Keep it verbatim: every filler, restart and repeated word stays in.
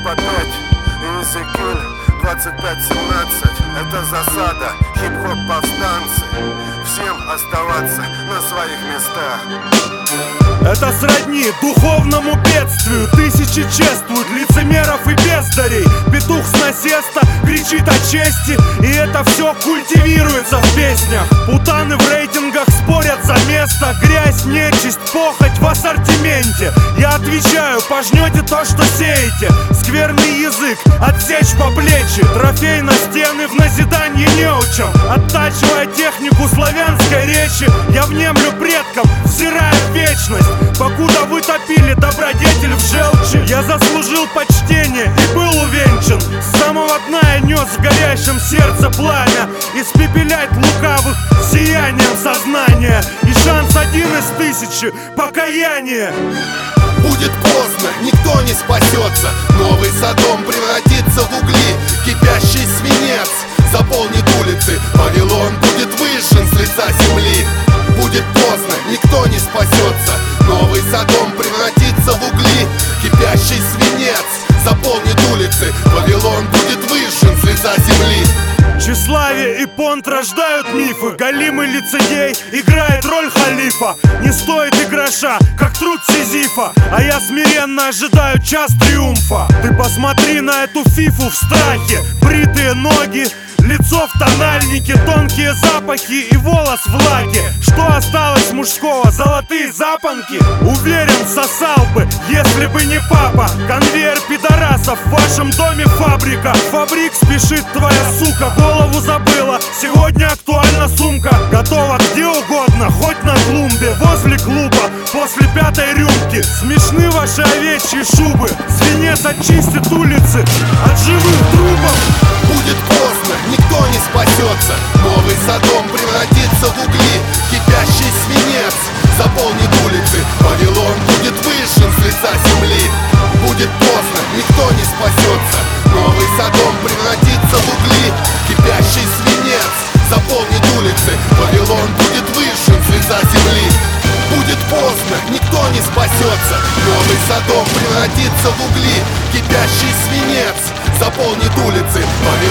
по пять, Иезекииль двадцать пять семнадцать. Это засада, хип-хоп повстанцы. Всем оставаться на своих местах. Это сродни духовному бедствию. Тысячи чествуют лицемеров и бездарей. Петух с насеста кричит о чести, и это все культивируется в песнях. Путаны в рейтингах спорят за место. Грязь, нечисть, похоть в ассортименте. Я отвечаю, пожнете то, что сеете. Скверный язык отсечь по плечи. Трофей на стены в назидание неучам. Оттачивая технику славянской речи, я внемлю предкам, взирая в вечность. Покуда вы топили добродетель в желчи, я заслужил почтение и был увенчан. С самого дна я нес в горящем сердце пламя. Испепелять лукавых сиянием сознания. И шанс один из тысячи — покаяние. Будет поздно, никто не спасется. Новый Содом превратится в угли. Кипящий свинец заполнит улицы. Вавилон будет выжжен с лица земли. Будет поздно, никто не спасется. Новый Содом превратится в угли. Кипящий свинец заполнит улицы. Вавилон будет выжжен с лица земли. Тщеславие и понт рождают мифы. Галим и лицедей играет роль халифа. Не стоит и гроша, как труд Сизифа. А я смиренно ожидаю час триумфа. Ты посмотри на эту фифу в страхе. Бритые ноги, лицо в тональнике, тонкие запахи и волос в лаке. Что осталось мужского? Золотые запонки? Уверен, сосал бы, если бы не папа. Конвейер пидорасов, в вашем доме фабрика. Фабрик спешит твоя сука, голову забыла. Сегодня актуальна сумка. Готова где угодно, хоть на клумбе. Возле клуба, после пятой рюмки. Смешны ваши овечьи шубы. Свинец очистит улицы от живых трупов. Будет поздно, никто не спасется. Новый Содом превратится в угли. Кипящий свинец заполнит улицы. Вавилон будет выжжен с лица земли. Будет поздно, никто не спасется. Новый Содом превратится в угли. Кипящий свинец заполнит улицы. Вавилон будет выжжен с лица земли. Будет поздно, никто не спасется. Новый Содом превратится в угли. Кипящий свинец заполнит улицы.